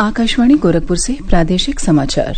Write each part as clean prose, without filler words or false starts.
आकाशवाणी गोरखपुर से प्रादेशिक समाचार।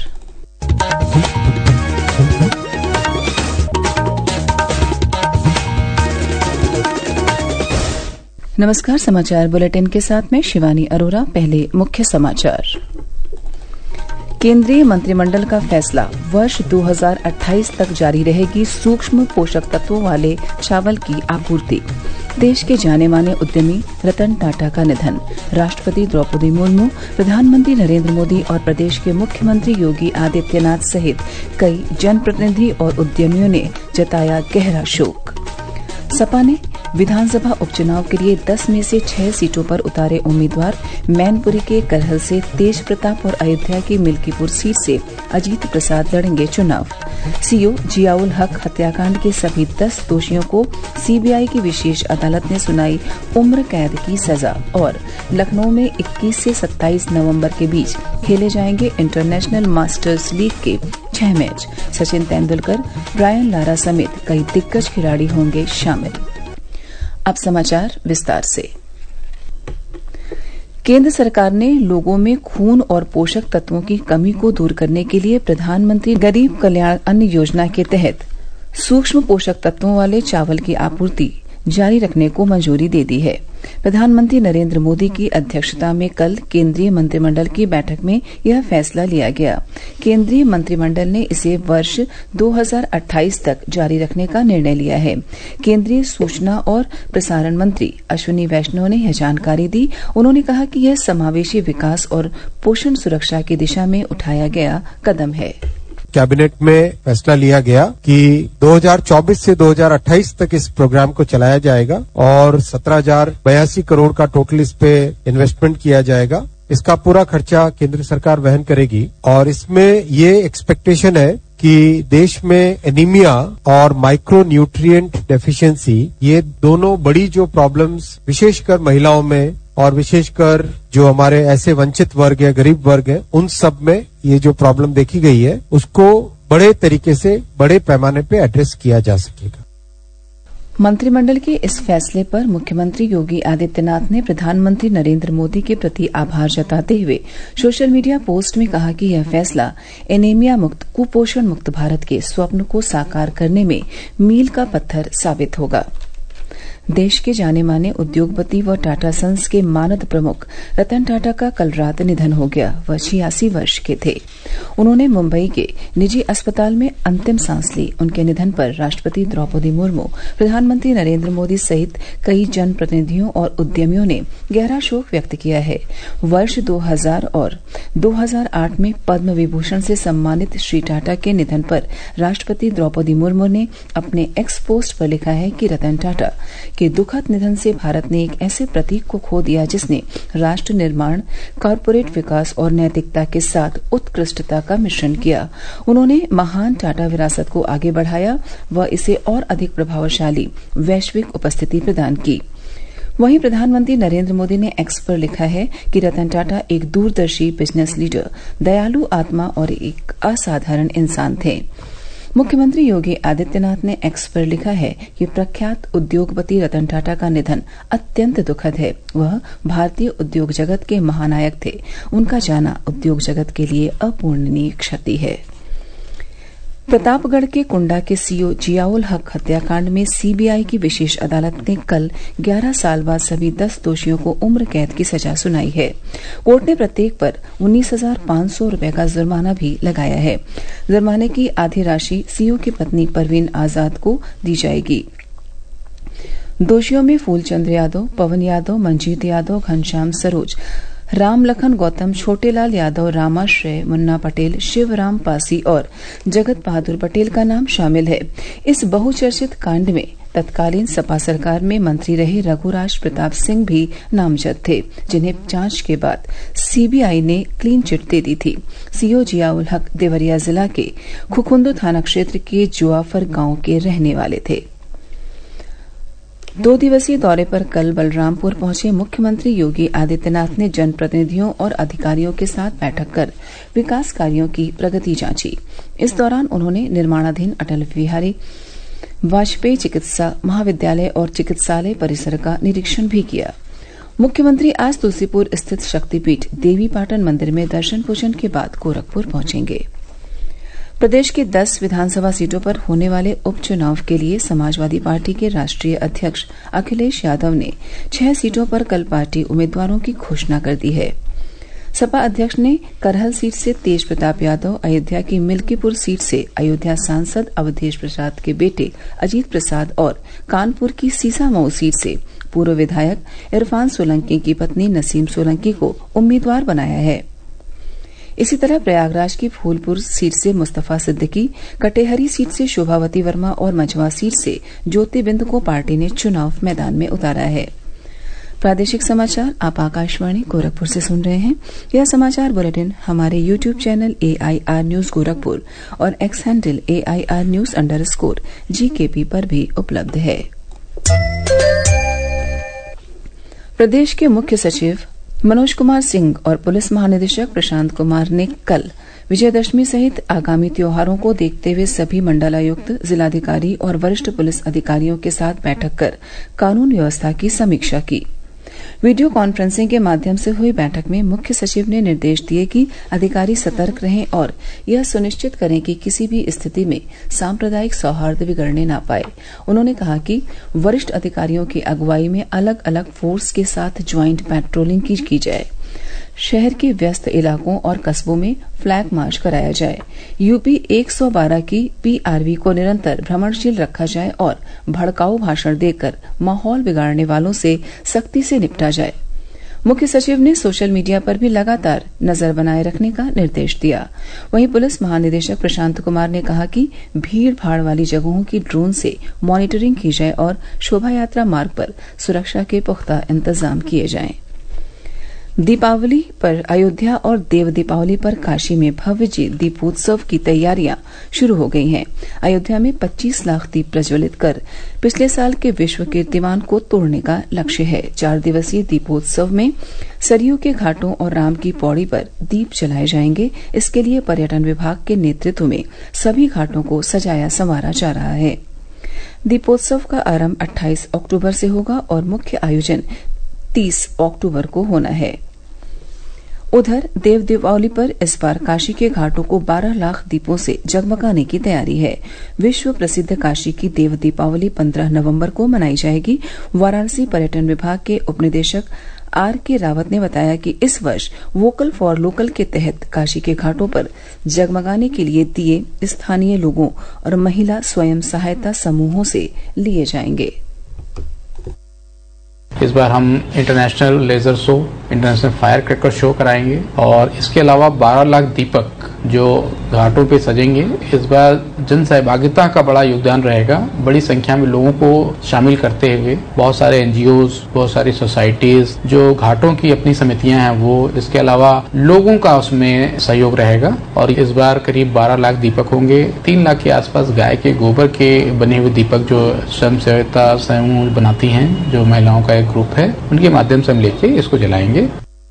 नमस्कार। समाचार बुलेटिन के साथ में शिवानी अरोरा। पहले मुख्य समाचार। केंद्रीय मंत्रिमंडल का फैसला, वर्ष 2028 तक जारी रहेगी सूक्ष्म पोषक तत्वों वाले चावल की आपूर्ति। देश के जाने माने उद्यमी रतन टाटा का निधन। राष्ट्रपति द्रौपदी मुर्मू, प्रधानमंत्री नरेंद्र मोदी और प्रदेश के मुख्यमंत्री योगी आदित्यनाथ सहित कई जनप्रतिनिधि और उद्यमियों ने जताया गहरा शोक। सपा ने विधानसभा उपचुनाव के लिए 10 में से 6 सीटों पर उतारे उम्मीदवार। मैनपुरी के करहल से तेज प्रताप और अयोध्या की मिल्कीपुर सीट से अजीत प्रसाद लड़ेंगे चुनाव। सीओ जियाउल हक हत्याकांड के सभी 10 दोषियों को सीबीआई की विशेष अदालत ने सुनाई उम्र कैद की सजा। और लखनऊ में 21 से 27 नवंबर के बीच खेले जाएंगे इंटरनेशनल मास्टर्स लीग के 6 match. Sachin Tendulkar, Brian Lara समेत कई दिग्गज खिलाड़ी होंगे शामिल। अब समाचार विस्तार से। केंद्र सरकार ने लोगों में खून और पोषक तत्वों की कमी को दूर करने के लिए प्रधानमंत्री गरीब कल्याण अन्न योजना के तहत सूक्ष्म पोषक तत्वों वाले चावल की आपूर्ति जारी रखने को मंजूरी दे दी है। प्रधानमंत्री नरेंद्र मोदी की अध्यक्षता में कल केंद्रीय मंत्रिमंडल की बैठक में यह फैसला लिया गया। केंद्रीय मंत्रिमंडल ने इसे वर्ष 2028 तक जारी रखने का निर्णय लिया है। केंद्रीय सूचना और प्रसारण मंत्री अश्विनी वैष्णव ने यह जानकारी दी। उन्होंने कहा कि यह समावेशी विकास और पोषण सुरक्षा की दिशा में उठाया गया कदम है। कैबिनेट में फैसला लिया गया कि 2024 से 2028 तक इस प्रोग्राम को चलाया जाएगा और 17,082 करोड़ का टोटल इस पे इन्वेस्टमेंट किया जाएगा। इसका पूरा खर्चा केंद्र सरकार वहन करेगी और इसमें ये एक्सपेक्टेशन है कि देश में एनीमिया और माइक्रो न्यूट्रिएंट डेफिशिएंसी, ये दोनों बड़ी जो प्रॉब्लम्स विशेषकर महिलाओं में और विशेषकर जो हमारे ऐसे वंचित वर्ग है, गरीब वर्ग है, उन सब में ये जो प्रॉब्लम देखी गई है उसको बड़े तरीके से, बड़े पैमाने पे एड्रेस किया जा सकेगा। मंत्रिमंडल के इस फैसले पर मुख्यमंत्री योगी आदित्यनाथ ने प्रधानमंत्री नरेंद्र मोदी के प्रति आभार जताते हुए सोशल मीडिया पोस्ट में कहा कि यह फैसला एनीमिया मुक्त, कुपोषण मुक्त भारत के स्वप्न को साकार करने में मील का पत्थर साबित होगा। देश के जाने माने उद्योगपति व टाटा सन्स के मानद प्रमुख रतन टाटा का कल रात निधन हो गया। वह 86 वर्ष के थे। उन्होंने मुंबई के निजी अस्पताल में अंतिम सांस ली। उनके निधन पर राष्ट्रपति द्रौपदी मुर्मू, प्रधानमंत्री नरेंद्र मोदी सहित कई जनप्रतिनिधियों और उद्यमियों ने गहरा शोक व्यक्त किया है। वर्ष 2000 और 2008 में पद्म विभूषण से सम्मानित श्री टाटा के निधन पर राष्ट्रपति द्रौपदी मुर्मू ने अपने एक्स पोस्ट पर लिखा है कि रतन टाटा के दुखद निधन से भारत ने एक ऐसे प्रतीक को खो दिया जिसने राष्ट्र निर्माण, कॉरपोरेट विकास और नैतिकता के साथ उत्कृष्टता का मिश्रण किया। उन्होंने महान टाटा विरासत को आगे बढ़ाया व इसे और अधिक प्रभावशाली वैश्विक उपस्थिति प्रदान की। वहीं प्रधानमंत्री नरेंद्र मोदी ने एक्स पर लिखा है कि रतन टाटा एक दूरदर्शी बिजनेस लीडर, दयालु आत्मा और एक असाधारण इंसान थे। मुख्यमंत्री योगी आदित्यनाथ ने एक्स पर लिखा है कि प्रख्यात उद्योगपति रतन टाटा का निधन अत्यंत दुखद है। वह भारतीय उद्योग जगत के महानायक थे। उनका जाना उद्योग जगत के लिए अपूरणीय क्षति है। प्रतापगढ़ के कुंडा के सीओ जियाउल हक हत्याकांड में सीबीआई की विशेष अदालत ने कल 11 साल बाद सभी 10 दोषियों को उम्र कैद की सजा सुनाई है। कोर्ट ने प्रत्येक पर 19,500 रुपए का जुर्माना भी लगाया है। जुर्माने की आधी राशि सीओ की पत्नी परवीन आजाद को दी जाएगी। दोषियों में फूलचंद्र यादव, पवन यादव, मंजीत यादव, घनश्याम सरोज, राम लखन गौतम, छोटेलाल यादव, रामाश्रय, मुन्ना पटेल, शिवराम पासी और जगत बहादुर पटेल का नाम शामिल है। इस बहुचर्चित कांड में तत्कालीन सपा सरकार में मंत्री रहे रघुराज प्रताप सिंह भी नामजद थे, जिन्हें जांच के बाद सीबीआई ने क्लीन चिट दे दी थी। सीओ जियाउल हक देवरिया जिला के खुखुंदू थाना क्षेत्र के जुआफर गांव के रहने वाले थे। 2 दिवसीय दौरे पर कल बलरामपुर पहुंचे मुख्यमंत्री योगी आदित्यनाथ ने जनप्रतिनिधियों और अधिकारियों के साथ बैठक कर विकास कार्यों की प्रगति जांची। इस दौरान उन्होंने निर्माणाधीन अटल बिहारी वाजपेयी चिकित्सा महाविद्यालय और चिकित्सालय परिसर का निरीक्षण भी किया। मुख्यमंत्री आज तुलसीपुर स्थित शक्तिपीठ देवी पाटन मंदिर में दर्शन पूजन के बाद गोरखपुर पहुंचेंगे। प्रदेश की 10 विधानसभा सीटों पर होने वाले उपचुनाव के लिए समाजवादी पार्टी के राष्ट्रीय अध्यक्ष अखिलेश यादव ने 6 सीटों पर कल पार्टी उम्मीदवारों की घोषणा कर दी है। सपा अध्यक्ष ने करहल सीट से तेज प्रताप यादव, अयोध्या की मिल्कीपुर सीट से अयोध्या सांसद अवधेश प्रसाद के बेटे अजीत प्रसाद और कानपुर की सीसामऊ सीट से पूर्व विधायक इरफान सोलंकी की पत्नी नसीम सोलंकी को उम्मीदवार बनाया है। इसी तरह प्रयागराज की फूलपुर सीट से मुस्तफा सिद्दीकी, कटेहरी सीट से शोभावती वर्मा और मझवा सीट से ज्योति बिंद को पार्टी ने चुनाव मैदान में उतारा है। प्रादेशिक समाचार आप आकाशवाणी गोरखपुर से सुन रहे हैं। यह समाचार बुलेटिन हमारे YouTube channel AIR news Gorakhpur और एक्स हैंडल AIR _GKP पर भी उपलब्ध है। प्रदेश के मुख्य सचिव मनोज कुमार सिंह और पुलिस महानिदेशक प्रशांत कुमार ने कल विजयदशमी सहित आगामी त्योहारों को देखते हुए सभी मंडलायुक्त, जिलाधिकारी और वरिष्ठ पुलिस अधिकारियों के साथ बैठक कर कानून व्यवस्था की समीक्षा की। वीडियो कॉन्फ्रेंसिंग के माध्यम से हुई बैठक में मुख्य सचिव ने निर्देश दिए कि अधिकारी सतर्क रहें और यह सुनिश्चित करें कि किसी भी स्थिति में सांप्रदायिक सौहार्द बिगड़ने न पाए। उन्होंने कहा कि वरिष्ठ अधिकारियों की अगुवाई में अलग अलग फोर्स के साथ ज्वाइंट पेट्रोलिंग की जाए। शहर के व्यस्त इलाकों और कस्बों में फ्लैग मार्च कराया जाए। यूपी 112 की PRV को निरंतर भ्रमणशील रखा जाए और भड़काऊ भाषण देकर माहौल बिगाड़ने वालों से सख्ती से निपटा जाए। मुख्य सचिव ने सोशल मीडिया पर भी लगातार नजर बनाए रखने का निर्देश दिया। वहीं पुलिस महानिदेशक प्रशांत कुमार ने कहा कि भीड़ भाड़ वाली जगहों की ड्रोन से मॉनिटरिंग की जाए और शोभा यात्रा मार्ग पर सुरक्षा के पुख्ता इंतजाम किए जाएं। दीपावली पर अयोध्या और देव दीपावली पर काशी में भव्य दीपोत्सव की तैयारियां शुरू हो गई हैं। अयोध्या में 25 लाख दीप प्रज्वलित कर पिछले साल के विश्व कीर्तिमान को तोड़ने का लक्ष्य है। 4 दिवसीय दीपोत्सव में सरयू के घाटों और राम की पौड़ी पर दीप जलाए जाएंगे। इसके लिए पर्यटन विभाग के नेतृत्व में सभी घाटों को सजाया संवारा जा रहा है। दीपोत्सव का आरंभ 28 अक्टूबर से होगा और मुख्य आयोजन 30 अक्टूबर को होना है। उधर देव दीपावली पर इस बार काशी के घाटों को 12 लाख दीपों से जगमगाने की तैयारी है। विश्व प्रसिद्ध काशी की देव दीपावली 15 नवंबर को मनाई जाएगी। वाराणसी पर्यटन विभाग के उपनिदेशक RK रावत ने बताया कि इस वर्ष वोकल फॉर लोकल के तहत काशी के घाटों पर जगमगाने के लिए दिए स्थानीय लोगों और महिला स्वयं सहायता समूहों से लिए जाएंगे। इस बार हम international laser show, international fire cracker show कराएंगे और इसके अलावा 12 लाख दीपक जो घाटों पे सजेंगे। इस बार जन सहभागिता का बड़ा योगदान रहेगा। बड़ी संख्या में लोगों को शामिल करते हुए बहुत सारे NGOs, बहुत सारी सोसाइटीज, जो घाटों की अपनी समितियां हैं वो, इसके अलावा लोगों का उसमें सहयोग रहेगा। और इस बार करीब 12 लाख दीपक होंगे। 3 लाख के आसपास गाय के गोबर के बने हुए दीपक जो स्वयं सहायता समूह बनाती हैं, जो महिलाओं का एक ग्रुप है, उनके माध्यम से हम लेके इसको जलाएंगे।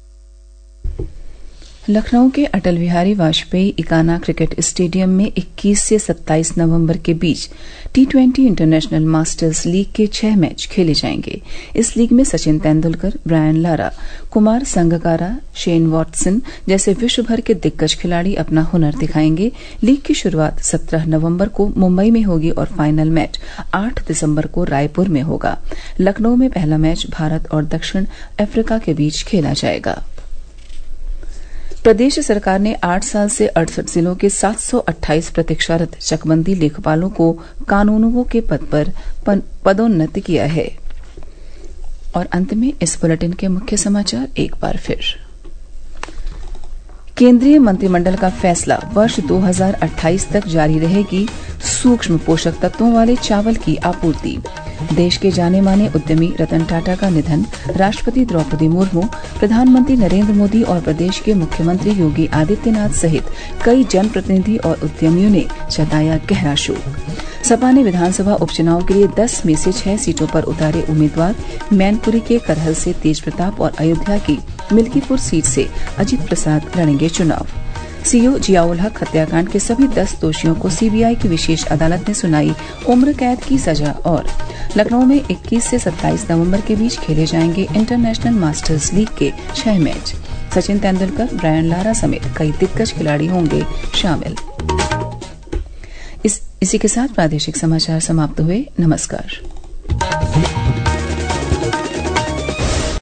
लखनऊ के अटल बिहारी वाजपेयी इकाना क्रिकेट स्टेडियम में 21 से 27 नवंबर के बीच T20 इंटरनेशनल मास्टर्स लीग के 6 मैच खेले जाएंगे। इस लीग में Sachin Tendulkar, Brian Lara, Kumar Sangakkara, Shane Watson जैसे विश्व भर के दिग्गज खिलाड़ी अपना हुनर दिखाएंगे। लीग की शुरुआत 17 नवंबर को मुंबई में होगी और फाइनल मैच 8 दिसंबर को रायपुर में होगा। लखनऊ में पहला मैच भारत और दक्षिण अफ्रीका के बीच खेला जाएगा। प्रदेश सरकार ने 8 साल से 68 जिलों के 728 प्रतीक्षारत चकबंदी लेखपालों को कानूनगो के पद पर पदोन्नत किया है। और अंत में इस बुलेटिन के मुख्य समाचार एक बार फिर। केंद्रीय मंत्रिमंडल का फैसला, वर्ष 2028 तक जारी रहेगी सूक्ष्म पोषक तत्वों वाले चावल की आपूर्ति। देश के जाने माने उद्यमी रतन टाटा का निधन। राष्ट्रपति द्रौपदी मुर्मू, प्रधानमंत्री नरेंद्र मोदी और प्रदेश के मुख्यमंत्री योगी आदित्यनाथ सहित कई जनप्रतिनिधि और उद्यमियों ने जताया गहरा शोक। सपा ने विधानसभा उपचुनाव के लिए 10 में से 6 सीटों पर उतारे उम्मीदवार। मैनपुरी के करहल से तेज प्रताप और अयोध्या की मिल्कीपुर सीट से अजीत प्रसाद लड़ेंगे चुनाव। सीओ जियाउल हक हत्याकांड के सभी 10 दोषियों को CBI की विशेष अदालत ने सुनाई उम्र कैद की सजा। और लखनऊ में 21 से 27 नवंबर के बीच खेले जाएंगे इंटरनेशनल मास्टर्स लीग के 6 match. Sachin Tendulkar, Brian Lara समेत कई दिग्गज खिलाड़ी होंगे शामिल। इसी के साथ प्रादेशिक समाचार समाप्त हुए। नमस्कार।